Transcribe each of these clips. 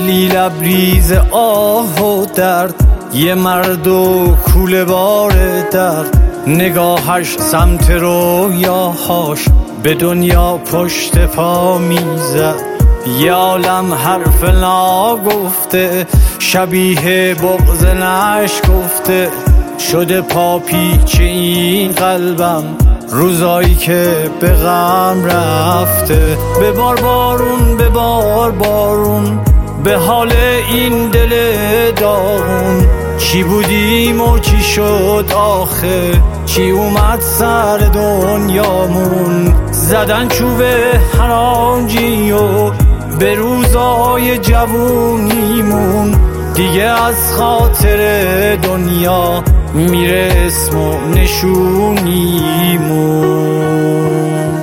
دلی لبریز آه و درد، یه مرد و کوله بار درد، نگاهش سمت رویاهاش به دنیا پشت پا میزد. یه عالم حرف ناگفته شبیه بغض نشکفته، شده پاپیچ این قلبم روزایی که به غم رفته. به بار بارون، به بار بارون، به حال این دل داغون. چی بودیم و چی شد آخه، چی اومد سر دنیامون. زدن چوب هرانجی و به روزای جوونیمون، دیگه از خاطر دنیا میره اسم و نشونیمون.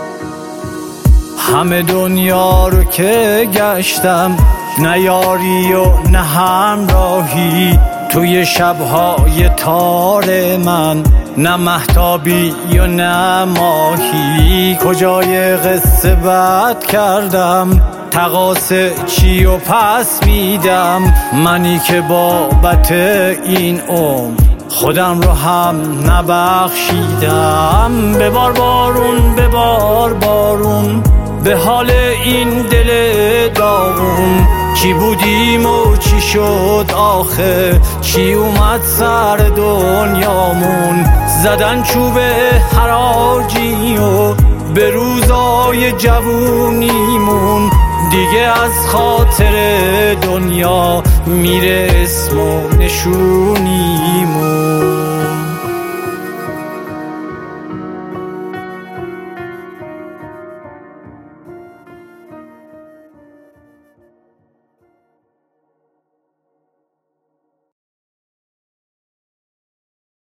همه دنیا رو که گشتم، نه یاری و نه همراهی، توی شبهای تار من نه مهتابی و نه ماهی. کجای قصه بد کردم، تقاصه چی و پس میدم، منی که بابت این عمر خودم رو هم نبخشیدم. به بار بارون، به بار بارون، به حال این دل داغون. چی بودیم و چی شد آخه، چی اومد سر دنیامون. زدن چوب حراجی و به روزای جوونیمون، دیگه از خاطر دنیا میره اسم و نشونیمون.